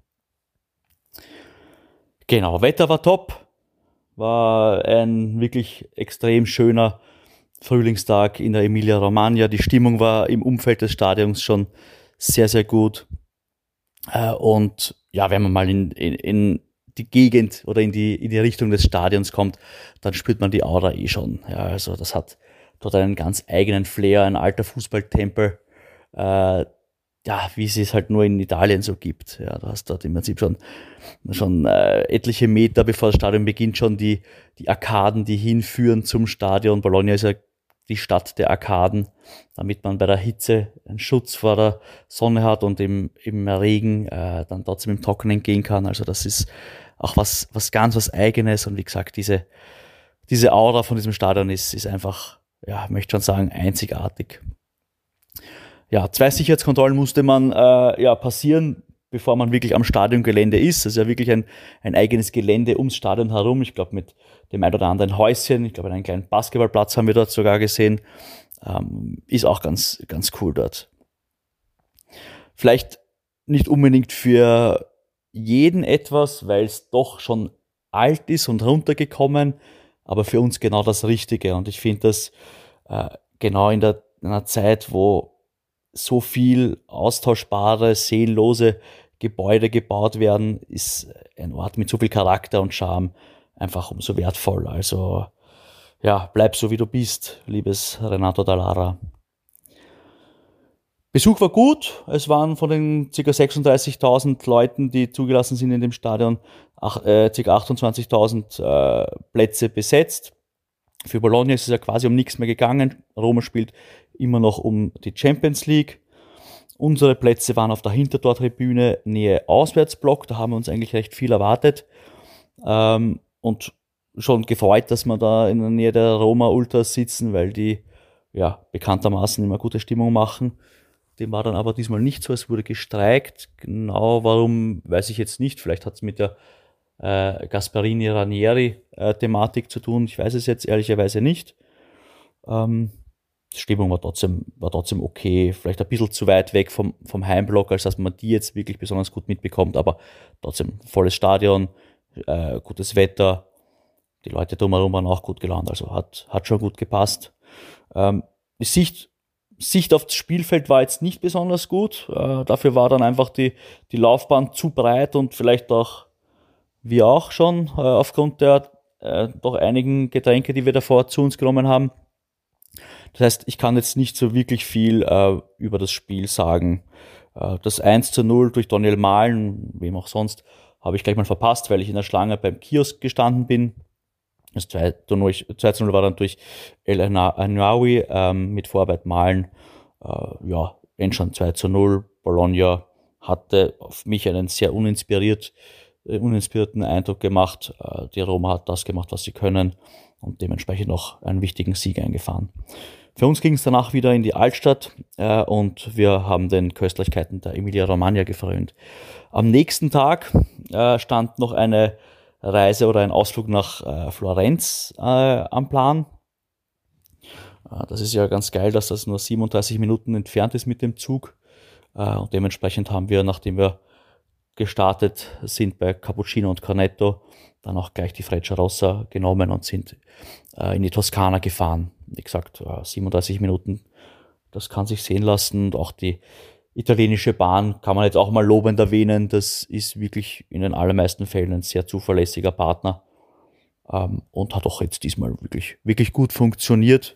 Genau, Wetter war top, war ein wirklich extrem schöner Frühlingstag in der Emilia-Romagna. Die Stimmung war im Umfeld des Stadions schon sehr, sehr gut. Äh, und ja, wenn man mal in, in, in die Gegend oder in die, in die Richtung des Stadions kommt, dann spürt man die Aura eh schon. Ja, also das hat dort einen ganz eigenen Flair, ein alter Fußballtempel, äh, ja, wie es es halt nur in Italien so gibt. Ja, du hast dort im Prinzip schon, schon äh, etliche Meter, bevor das Stadion beginnt, schon die, die Arkaden, die hinführen zum Stadion. Bologna ist ja die Stadt der Arkaden, damit man bei der Hitze einen Schutz vor der Sonne hat und im, im Regen äh, dann trotzdem im Trockenen gehen kann. Also das ist auch was, was ganz was Eigenes. Und wie gesagt, diese, diese Aura von diesem Stadion ist, ist einfach, ja, ich möchte schon sagen, einzigartig. Ja, zwei Sicherheitskontrollen musste man äh, ja passieren, bevor man wirklich am Stadiongelände ist. Das ist ja wirklich ein, ein eigenes Gelände ums Stadion herum. Ich glaube, mit dem ein oder anderen Häuschen. Ich glaube, einen kleinen Basketballplatz haben wir dort sogar gesehen. Ähm, ist auch ganz, ganz cool dort. Vielleicht nicht unbedingt für jeden etwas, weil es doch schon alt ist und runtergekommen, aber für uns genau das Richtige. Und ich finde das äh, genau in, der, in einer Zeit, wo so viel austauschbare, seelenlose Gebäude gebaut werden, ist ein Ort mit so viel Charakter und Charme einfach umso wertvoll. Also ja, bleib so wie du bist, liebes Renato Dallara. Besuch war gut. Es waren von den ca. sechsunddreißigtausend Leuten, die zugelassen sind in dem Stadion, ach, äh, ca. achtundzwanzigtausend äh, Plätze besetzt. Für Bologna ist es ja quasi um nichts mehr gegangen. Roma spielt immer noch um die Champions League. Unsere Plätze waren auf der Hintertortribüne, Nähe Auswärtsblock. Da haben wir uns eigentlich recht viel erwartet. Ähm, und schon gefreut, dass wir da in der Nähe der Roma Ultras sitzen, weil die ja bekanntermaßen immer gute Stimmung machen. Dem war dann aber diesmal nicht so. Es wurde gestreikt. Genau warum, weiß ich jetzt nicht. Vielleicht hat es mit der äh, Gasperini-Ranieri-Thematik äh, zu tun. Ich weiß es jetzt ehrlicherweise nicht. Ähm, die Stimmung war trotzdem, war trotzdem okay. Vielleicht ein bisschen zu weit weg vom, vom Heimblock, als dass man die jetzt wirklich besonders gut mitbekommt. Aber trotzdem volles Stadion, äh, gutes Wetter. Die Leute drumherum waren auch gut gelaunt. Also hat, hat schon gut gepasst. Ähm, die Sicht Sicht aufs Spielfeld war jetzt nicht besonders gut. Äh, dafür war dann einfach die, die Laufbahn zu breit und vielleicht auch wir auch schon äh, aufgrund der äh, doch einigen Getränke, die wir davor zu uns genommen haben. Das heißt, ich kann jetzt nicht so wirklich viel äh, über das Spiel sagen. Äh, das eins zu null durch Daniel Mahlen, wem auch sonst, habe ich gleich mal verpasst, weil ich in der Schlange beim Kiosk gestanden bin. Das zwei zu null war dann durch El Ainaoui ähm, mit Vorarbeit Mahlen. Äh, ja, Endstand zwei zu null. Bologna hatte auf mich einen sehr uninspiriert, äh, uninspirierten Eindruck gemacht. Äh, die Roma hat das gemacht, was sie können und dementsprechend noch einen wichtigen Sieg eingefahren. Für uns ging es danach wieder in die Altstadt äh, und wir haben den Köstlichkeiten der Emilia-Romagna gefrönt. Am nächsten Tag äh, stand noch eine Reise oder ein Ausflug nach äh, Florenz äh, am Plan. Äh, das ist ja ganz geil, dass das nur siebenunddreißig Minuten entfernt ist mit dem Zug. Äh, und dementsprechend haben wir, nachdem wir gestartet sind bei Cappuccino und Cornetto, dann auch gleich die Frecciarossa genommen und sind äh, in die Toskana gefahren. Wie gesagt, äh, siebenunddreißig Minuten, das kann sich sehen lassen. Und auch die italienische Bahn kann man jetzt auch mal lobend erwähnen. Das ist wirklich in den allermeisten Fällen ein sehr zuverlässiger Partner ähm, und hat auch jetzt diesmal wirklich, wirklich gut funktioniert.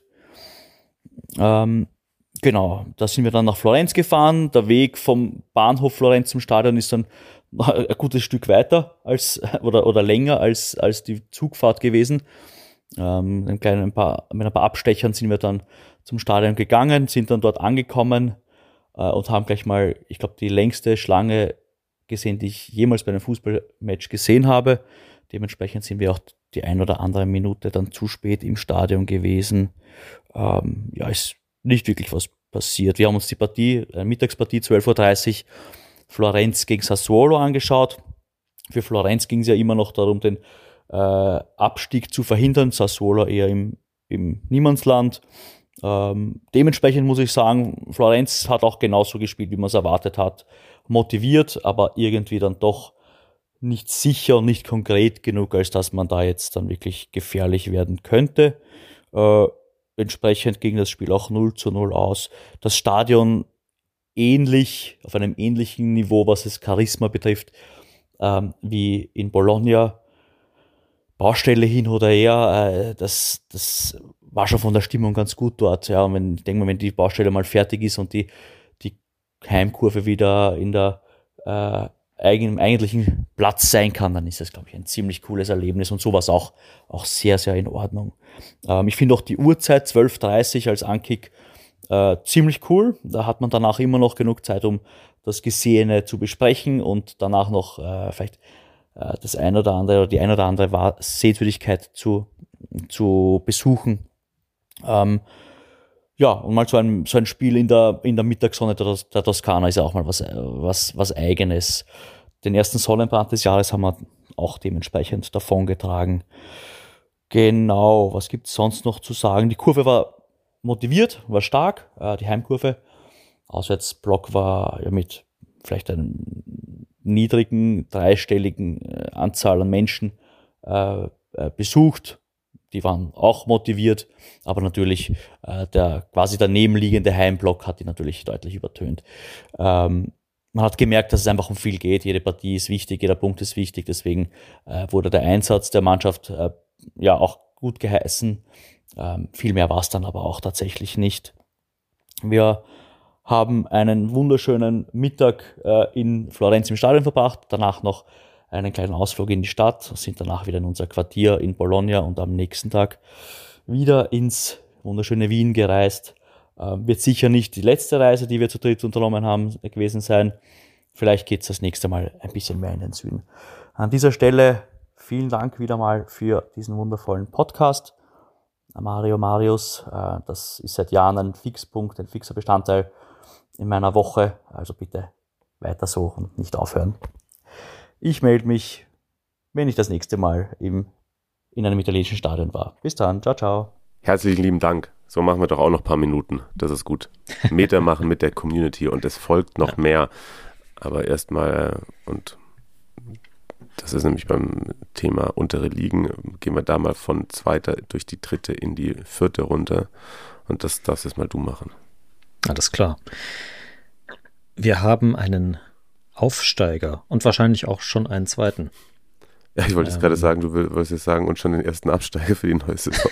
Ähm, genau, da sind wir dann nach Florenz gefahren. Der Weg vom Bahnhof Florenz zum Stadion ist dann ein gutes Stück weiter als oder, oder länger als, als die Zugfahrt gewesen. Ähm, ein kleinen, ein paar, mit ein paar Abstechern sind wir dann zum Stadion gegangen, sind dann dort angekommen und haben gleich mal, ich glaube, die längste Schlange gesehen, die ich jemals bei einem Fußballmatch gesehen habe. Dementsprechend sind wir auch die ein oder andere Minute dann zu spät im Stadion gewesen. Ähm, ja, ist nicht wirklich was passiert. Wir haben uns die Partie, äh, Mittagspartie zwölf Uhr dreißig, Florenz gegen Sassuolo angeschaut. Für Florenz ging es ja immer noch darum, den äh, Abstieg zu verhindern. Sassuolo eher im, im Niemandsland. Ähm, dementsprechend muss ich sagen, Florenz hat auch genauso gespielt, wie man es erwartet hat. Motiviert, aber irgendwie dann doch nicht sicher und nicht konkret genug, als dass man da jetzt dann wirklich gefährlich werden könnte. Äh, entsprechend ging das Spiel auch null zu null aus. Das Stadion ähnlich, auf einem ähnlichen Niveau, was es Charisma betrifft, ähm, wie in Bologna. Baustelle hin oder her, äh, das, das war schon von der Stimmung ganz gut dort. Ja, und wenn, ich denke mal, wenn die Baustelle mal fertig ist und die, die Heimkurve wieder in der äh, eigen, eigentlichen Platz sein kann, dann ist das, glaube ich, ein ziemlich cooles Erlebnis und sowas auch, auch sehr, sehr in Ordnung. Ähm, ich finde auch die Uhrzeit zwölf Uhr dreißig als Ankick äh, ziemlich cool. Da hat man danach immer noch genug Zeit, um das Gesehene zu besprechen und danach noch äh, vielleicht äh, das ein oder andere oder die ein oder andere War- Sehenswürdigkeit zu, zu besuchen. Ähm, ja, und mal so ein, so ein Spiel in der, in der Mittagssonne der, der Toskana ist ja auch mal was, was, was Eigenes. Den ersten Sonnenbrand des Jahres haben wir auch dementsprechend davongetragen. Genau, was gibt es sonst noch zu sagen? Die Kurve war motiviert, war stark, äh, die Heimkurve. Auswärtsblock war ja mit vielleicht einer niedrigen, dreistelligen äh, Anzahl an Menschen äh, äh, besucht. Die waren auch motiviert, aber natürlich äh, der quasi daneben liegende Heimblock hat die natürlich deutlich übertönt. Ähm, man hat gemerkt, dass es einfach um viel geht. Jede Partie ist wichtig, jeder Punkt ist wichtig. Deswegen äh, wurde der Einsatz der Mannschaft äh, ja auch gut geheißen. Ähm, viel mehr war es dann aber auch tatsächlich nicht. Wir haben einen wunderschönen Mittag äh, in Florenz im Stadion verbracht, danach noch einen kleinen Ausflug in die Stadt, sind danach wieder in unser Quartier in Bologna und am nächsten Tag wieder ins wunderschöne Wien gereist. Ähm, wird sicher nicht die letzte Reise, die wir zu dritt unternommen haben, gewesen sein. Vielleicht geht es das nächste Mal ein bisschen mehr in den Süden. An dieser Stelle vielen Dank wieder mal für diesen wundervollen Podcast. Mario Marius, äh, das ist seit Jahren ein Fixpunkt, ein fixer Bestandteil in meiner Woche. Also bitte weiter so und nicht aufhören. Ich melde mich, wenn ich das nächste Mal im, in einem italienischen Stadion war. Bis dann, ciao, ciao. Herzlichen lieben Dank. So machen wir doch auch noch ein paar Minuten. Das ist gut. Meter machen mit der Community und es folgt noch ja. mehr. Aber erstmal, und das ist nämlich beim Thema untere Ligen, gehen wir da mal von zweiter durch die dritte in die vierte runter. Und das darfst jetzt mal du machen. Alles klar. Wir haben einen Aufsteiger und wahrscheinlich auch schon einen zweiten. Ja, ich wollte jetzt ähm, gerade sagen, du wolltest jetzt sagen, und schon den ersten Absteiger für die neue Saison.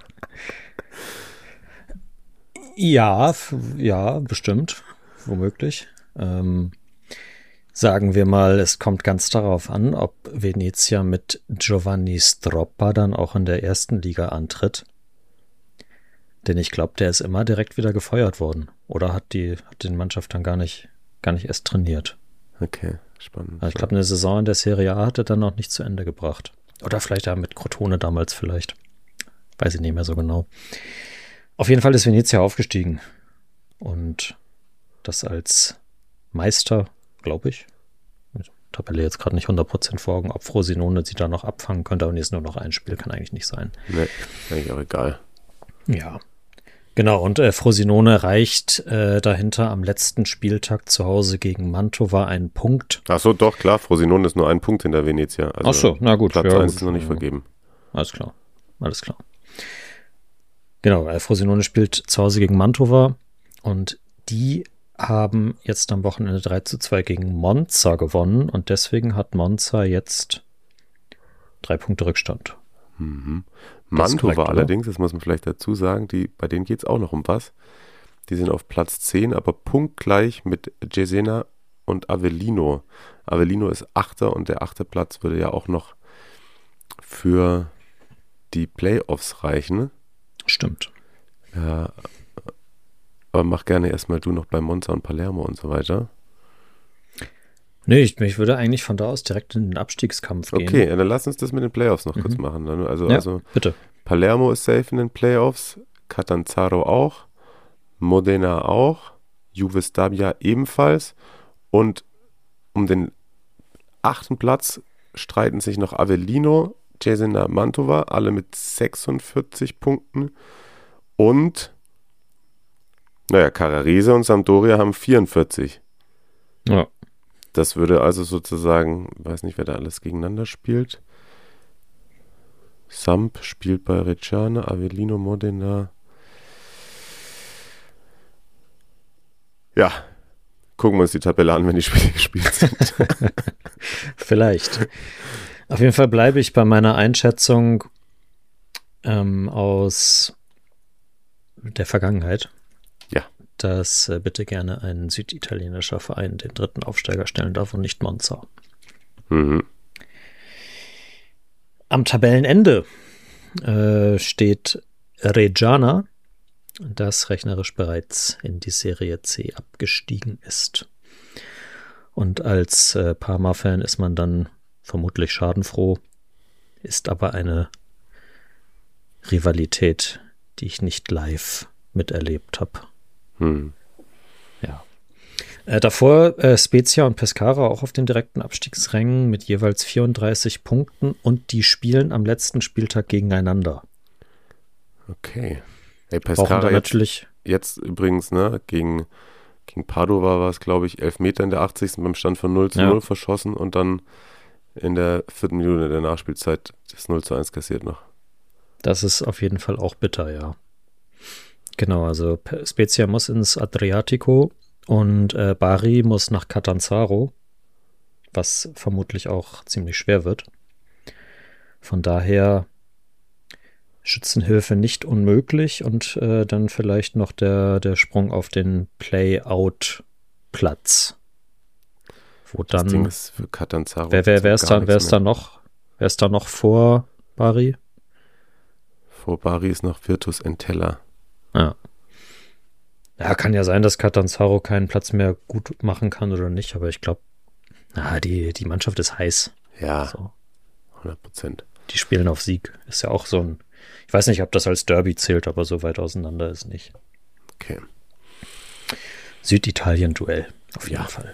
ja, ja, bestimmt, womöglich. Ähm, sagen wir mal, es kommt ganz darauf an, ob Venezia mit Giovanni Stroppa dann auch in der ersten Liga antritt. Denn ich glaube, der ist immer direkt wieder gefeuert worden. Oder hat die, hat die Mannschaft dann gar nicht, gar nicht erst trainiert. Okay, spannend. Also ich glaube, eine Saison in der Serie A hat er dann noch nicht zu Ende gebracht. Oder vielleicht ja mit Crotone damals vielleicht. Weiß ich nicht mehr so genau. Auf jeden Fall ist Venezia aufgestiegen. Und das als Meister, glaube ich. Ich Tabelle jetzt gerade nicht hundert Prozent vor Augen, ob Frosinone sie da noch abfangen könnte. Aber jetzt nur noch ein Spiel, kann eigentlich nicht sein. Nee, eigentlich auch egal. Ja. Genau, und äh, Frosinone erreicht äh, dahinter am letzten Spieltag zu Hause gegen Mantova einen Punkt. Ach so, doch, klar, Frosinone ist nur ein Punkt hinter Venezia. Also Ach so, na gut. Platz ja, eins gut. ist noch nicht ja. vergeben. Alles klar, alles klar. Genau, äh, Frosinone spielt zu Hause gegen Mantova und die haben jetzt am Wochenende drei zu zwei gegen Monza gewonnen und deswegen hat Monza jetzt drei Punkte Rückstand. Mhm. Mantova korrekt, allerdings, das muss man vielleicht dazu sagen, die, bei denen geht es auch noch um was. Die sind auf Platz zehn, aber punktgleich mit Cesena und Avellino. Avellino ist Achter und der achte Platz würde ja auch noch für die Playoffs reichen. Stimmt. Ja, aber mach gerne erstmal du noch bei Monza und Palermo und so weiter. Nee, ich, ich würde eigentlich von da aus direkt in den Abstiegskampf gehen. Okay, dann lass uns das mit den Playoffs noch mhm. kurz machen. Also, ja, also bitte. Palermo ist safe in den Playoffs, Catanzaro auch, Modena auch, Juve Stabia ebenfalls und um den achten Platz streiten sich noch Avellino, Cesena Mantova, alle mit sechsundvierzig Punkten. Und, naja, Carrarese und Sampdoria haben vierundvierzig. Ja. Das würde also sozusagen, weiß nicht, wer da alles gegeneinander spielt. Samp spielt bei Reggiana, Avellino, Modena. Ja, gucken wir uns die Tabelle an, wenn die Spiele gespielt sind. Vielleicht. Auf jeden Fall bleibe ich bei meiner Einschätzung ähm, aus der Vergangenheit. Ja. Dass äh, bitte gerne ein süditalienischer Verein den dritten Aufsteiger stellen darf und nicht Monza. Mhm. Am Tabellenende äh, steht Reggiana, das rechnerisch bereits in die Serie C abgestiegen ist. Und als äh, Parma-Fan ist man dann vermutlich schadenfroh, ist aber eine Rivalität, die ich nicht live miterlebt habe. Hm. Ja. Äh, davor äh, Spezia und Pescara auch auf den direkten Abstiegsrängen mit jeweils vierunddreißig Punkten und die spielen am letzten Spieltag gegeneinander. Okay. Ey, Brauchen Pescara da jetzt, natürlich. jetzt übrigens, ne, gegen, gegen Padova war es, glaube ich, elf Meter in der achtzigsten beim Stand von null zu null Ja. verschossen und dann in der vierten Minute der Nachspielzeit das null zu eins kassiert noch. Das ist auf jeden Fall auch bitter, ja. Genau, also Pe- Spezia muss ins Adriatico und äh, Bari muss nach Catanzaro, was vermutlich auch ziemlich schwer wird. Von daher Schützenhilfe nicht unmöglich und äh, dann vielleicht noch der, der Sprung auf den Play-Out-Platz. Wo Das Ding dann, ist für Catanzaro. wer, wer, wer ist gar da, wer nichts ist da mehr. noch, wer ist da noch vor Bari? Vor Bari ist noch Virtus Entella. Ja. Ja, kann ja sein, dass Catanzaro keinen Platz mehr gut machen kann oder nicht, aber ich glaube, die, die Mannschaft ist heiß. Ja, So. hundert Prozent. Die spielen auf Sieg. Ist ja auch so ein, ich weiß nicht, ob das als Derby zählt, aber so weit auseinander ist nicht. Okay. Süditalien-Duell, auf jeden Ja. Fall.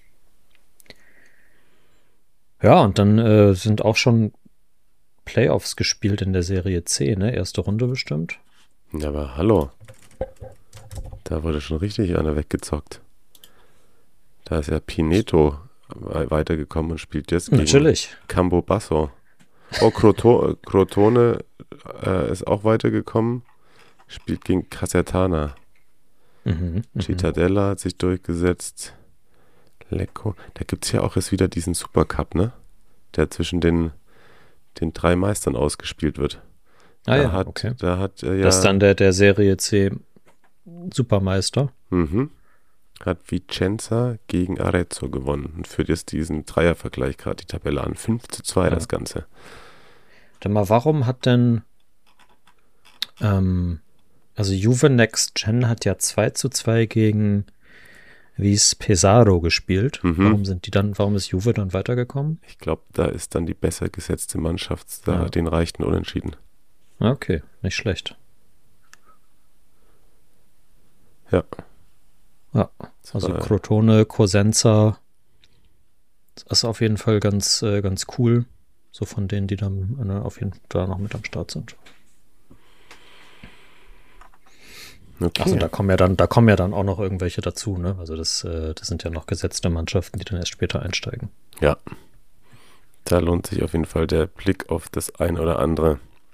Ja, und dann äh, sind auch schon Playoffs gespielt in der Serie C, ne? Erste Runde bestimmt. Ja, aber hallo. Da wurde schon richtig einer weggezockt. Da ist ja Pineto we- weitergekommen und spielt jetzt gegen Natürlich. Campo Basso. Oh, Croto Crotone äh, ist auch weitergekommen. Spielt gegen Casertana. Mhm, mhm. Cittadella hat sich durchgesetzt. Lecco. Da gibt es ja auch jetzt wieder diesen Supercup, ne? Der zwischen den, den drei Meistern ausgespielt wird. Ah da ja, hat, okay. Da hat äh, ja. Das ist dann der, der Serie C Supermeister. Mhm. Hat Vicenza gegen Arezzo gewonnen und führt jetzt diesen Dreiervergleich gerade die Tabelle an. fünf zu zwei Ja. das Ganze. Dann mal, warum hat denn ähm, also Juve Next Gen hat ja zwei zu zwei gegen Vis Pesaro gespielt. Mhm. Warum sind die dann, warum ist Juve dann weitergekommen? Ich glaube, da ist dann die besser gesetzte Mannschaft, da Ja. den reichten Unentschieden. Ah, okay, nicht schlecht. Ja. Ja, also war- Crotone, Cosenza, das ist auf jeden Fall ganz, äh, ganz cool. So von denen, die dann äh, auf jeden Fall da noch mit am Start sind. Okay. Also da kommen ja dann, da kommen ja dann auch noch irgendwelche dazu, ne? Also das, äh, das sind ja noch gesetzte Mannschaften, die dann erst später einsteigen. Ja. Da lohnt sich auf jeden Fall der Blick auf das ein oder andere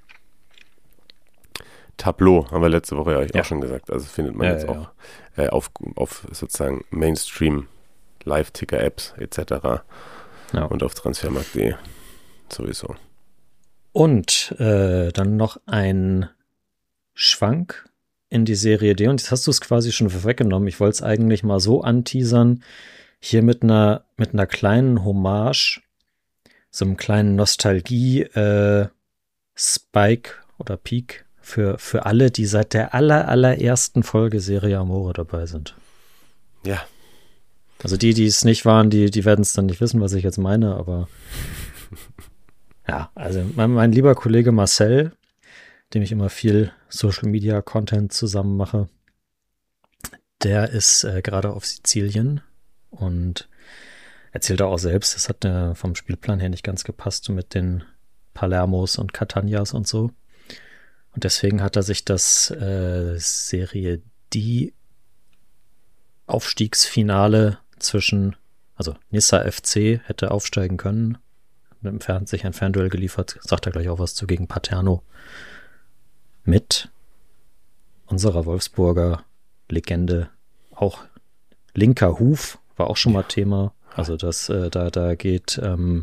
Tableau, haben wir letzte Woche ja, eigentlich Ja. auch schon gesagt. Also findet man Ja, jetzt ja, auch äh, auf, auf sozusagen Mainstream Live-Ticker-Apps et cetera. Ja. Und auf transfermarkt punkt de sowieso. Und äh, dann noch ein Schwank in die Serie D. Und jetzt hast du es quasi schon vorweggenommen. Ich wollte es eigentlich mal so anteasern. Hier mit einer, mit einer kleinen Hommage, so einem kleinen Nostalgie-Spike oder Peak für, für alle, die seit der aller, allerersten Folge Serie Amore dabei sind. Ja. Also die, die es nicht waren, die, die werden es dann nicht wissen, was ich jetzt meine, aber ja, also mein, mein lieber Kollege Marcel, dem ich immer viel Social Media Content zusammen mache, der ist äh, gerade auf Sizilien und erzählt er auch selbst, das hat äh, vom Spielplan her nicht ganz gepasst mit den Palermos und Catanias und so. Und deswegen hat er sich das äh, Serie D Aufstiegsfinale zwischen, also Nizza F C hätte aufsteigen können, mit dem Fern, sich ein Fernduell geliefert, sagt er gleich auch was zu, gegen Paterno, mit unserer Wolfsburger Legende, auch linker Huf, war auch schon mal Thema. Also das, äh, da, da geht, ähm,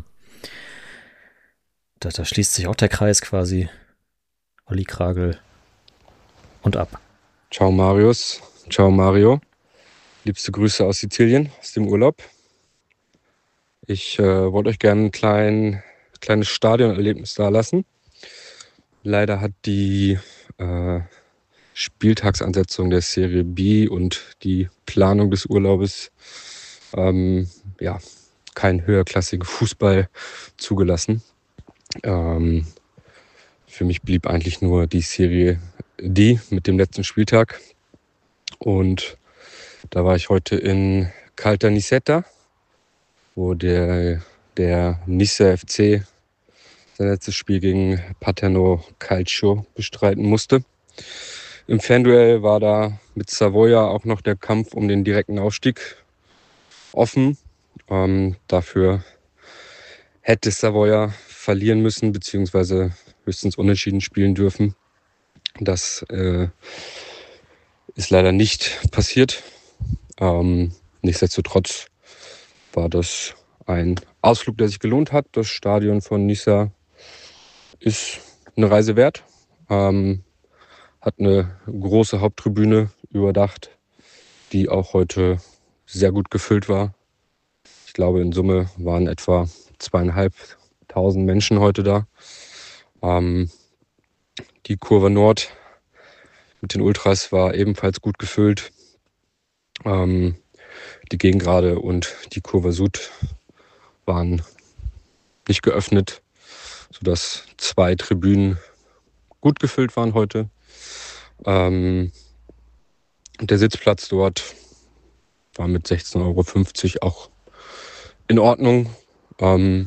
da, da schließt sich auch der Kreis quasi. Olli Kragel und ab. Ciao Marius, ciao Mario. Liebste Grüße aus Sizilien, aus dem Urlaub. Ich äh, wollte euch gerne ein klein, kleines Stadionerlebnis da lassen. Leider hat die äh, Spieltagsansetzung der Serie B und die Planung des Urlaubes ähm, ja, keinen höherklassigen Fußball zugelassen. Ähm, für mich blieb eigentlich nur die Serie D mit dem letzten Spieltag. Und da war ich heute in Caltanissetta, wo der, der Nizza F C sein letztes Spiel gegen Paterno Calcio bestreiten musste. Im Fanduell war da mit Savoia auch noch der Kampf um den direkten Aufstieg offen. Ähm, dafür hätte Savoia verlieren müssen, beziehungsweise höchstens unentschieden spielen dürfen. Das äh, ist leider nicht passiert. Ähm, nichtsdestotrotz war das ein Ausflug, der sich gelohnt hat. Das Stadion von Nizza ist eine Reise wert. Ähm, hat eine große Haupttribüne überdacht, die auch heute sehr gut gefüllt war. Ich glaube, in Summe waren etwa zweieinhalbtausend Menschen heute da. Ähm, die Kurve Nord mit den Ultras war ebenfalls gut gefüllt. Ähm, die Gegengrade und die Kurve Süd waren nicht geöffnet, sodass zwei Tribünen gut gefüllt waren heute. Ähm, der Sitzplatz dort war mit sechzehn Euro fünfzig auch in Ordnung. Ähm,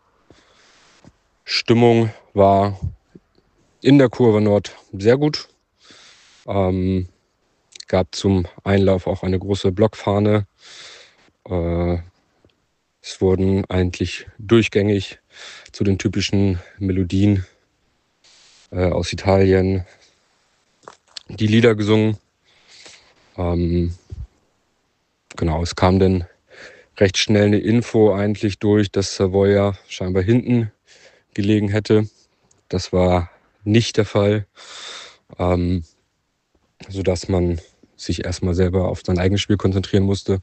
Stimmung war in der Kurve Nord sehr gut. Ähm, gab zum Einlauf auch eine große Blockfahne. Äh, es wurden eigentlich durchgängig zu den typischen Melodien äh, aus Italien die Lieder gesungen. Ähm, genau, es kam dann recht schnell eine Info eigentlich durch, dass Savoia scheinbar hinten gelegen hätte. Das war nicht der Fall, ähm, sodass man sich erstmal selber auf sein eigenes Spiel konzentrieren musste.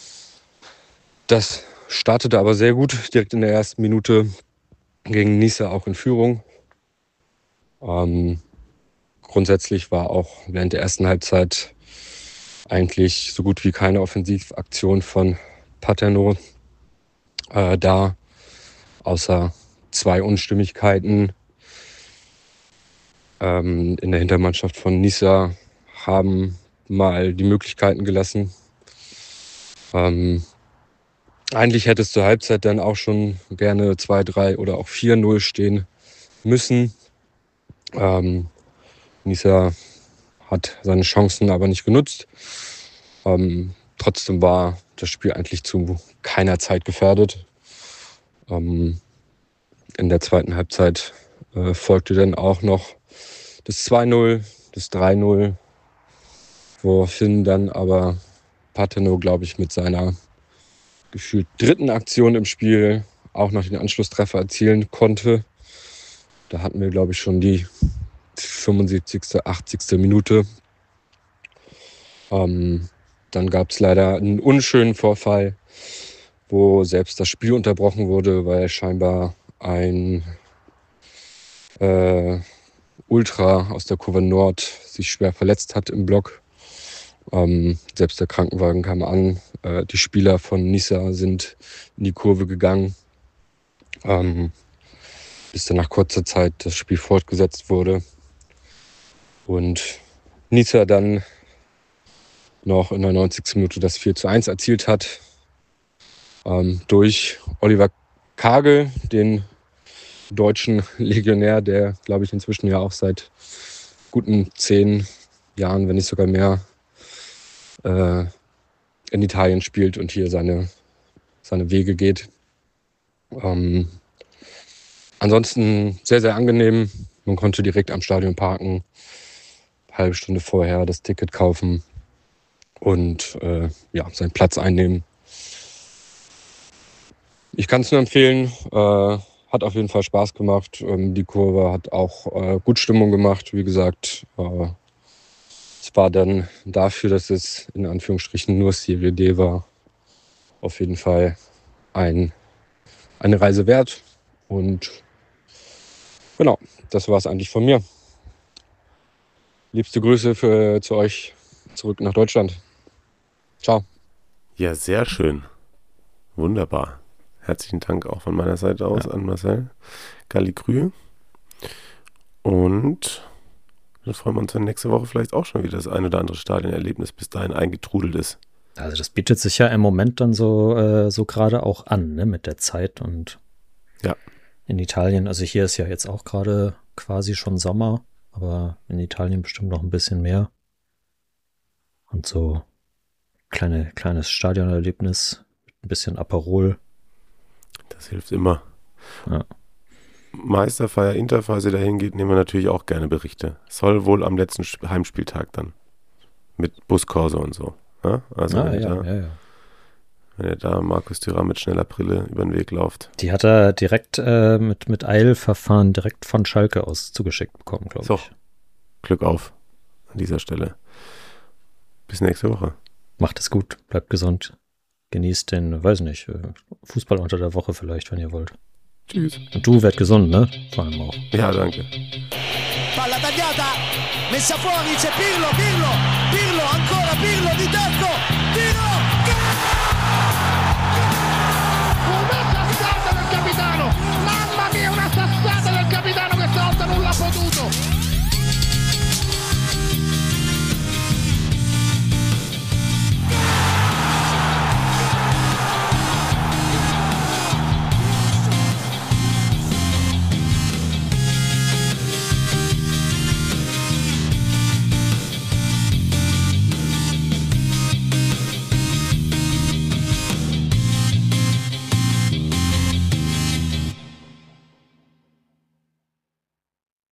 Das startete aber sehr gut, direkt in der ersten Minute gegen Nizza auch in Führung. Ähm, grundsätzlich war auch während der ersten Halbzeit eigentlich so gut wie keine Offensivaktion von Paterno äh, da, außer zwei Unstimmigkeiten. Ähm, in der Hintermannschaft von Nizza haben mal die Möglichkeiten gelassen. Ähm, eigentlich hätte es zur Halbzeit dann auch schon gerne zwei drei oder auch vier null stehen müssen. Ähm, Nizza hat seine Chancen aber nicht genutzt. Ähm, trotzdem war das Spiel eigentlich zu keiner Zeit gefährdet. Ähm, in der zweiten Halbzeit äh, folgte dann auch noch das zwei null, das drei null, woraufhin dann aber Paterno, glaube ich, mit seiner gefühlt dritten Aktion im Spiel auch noch den Anschlusstreffer erzielen konnte. Da hatten wir, glaube ich, schon die fünfundsiebzigste, achtzigste Minute. Ähm, dann gab es leider einen unschönen Vorfall, wo selbst das Spiel unterbrochen wurde, weil scheinbar ein äh, Ultra aus der Kurve Nord sich schwer verletzt hat im Block. Ähm, selbst der Krankenwagen kam an. Äh, die Spieler von Nizza sind in die Kurve gegangen, ähm, bis dann nach kurzer Zeit das Spiel fortgesetzt wurde. Und Nizza dann noch in der neunzigsten Minute das vier zu eins erzielt hat. ähm, durch Oliver Kagel, den deutschen Legionär, der, glaube ich, inzwischen ja auch seit guten zehn Jahren, wenn nicht sogar mehr, äh, in Italien spielt und hier seine, seine Wege geht. Ähm, ansonsten sehr, sehr angenehm. Man konnte direkt am Stadion parken, eine halbe Stunde vorher das Ticket kaufen und äh, ja, seinen Platz einnehmen. Ich kann es nur empfehlen, äh, hat auf jeden Fall Spaß gemacht. Ähm, die Kurve hat auch äh, gut Stimmung gemacht. Wie gesagt, äh, es war dann dafür, dass es in Anführungsstrichen nur Serie D war, auf jeden Fall ein, eine Reise wert. Und genau, das war es eigentlich von mir. Liebste Grüße für, zu euch zurück nach Deutschland. Ciao. Ja, sehr schön. Wunderbar. Herzlichen Dank auch von meiner Seite aus ja. an Marcel Galli-Grü. Und dann freuen wir uns, wenn nächste Woche vielleicht auch schon wieder das ein oder andere Stadionerlebnis bis dahin eingetrudelt ist. Also das bietet sich ja im Moment dann so, äh, so gerade auch an, ne, mit der Zeit und ja. In Italien, also hier ist ja jetzt auch gerade quasi schon Sommer, aber in Italien bestimmt noch ein bisschen mehr. Und so kleine, kleines Stadionerlebnis mit ein bisschen Aperol. Das hilft immer. Ja. Meisterfeier, Inter, falls ihr dahin geht, nehmen wir natürlich auch gerne Berichte. Soll wohl am letzten Heimspieltag dann. Mit Buskurse und so. Ja? Also ah, wenn, ja, ihr da, ja, ja. wenn ihr da Markus Thuram mit schneller Brille über den Weg lauft. Die hat er direkt äh, mit, mit Eilverfahren direkt von Schalke aus zugeschickt bekommen, glaube so. ich. Glück auf an dieser Stelle. Bis nächste Woche. Macht es gut, bleibt gesund. Genießt den, weiß nicht, Fußball unter der Woche vielleicht, wenn ihr wollt. Tschüss. Und du werd gesund, ne? Vor allem auch. Ja, danke. Palla tagliata, messa fuori, c'è Pirlo, Pirlo, Pirlo, ancora Pirlo di tacco,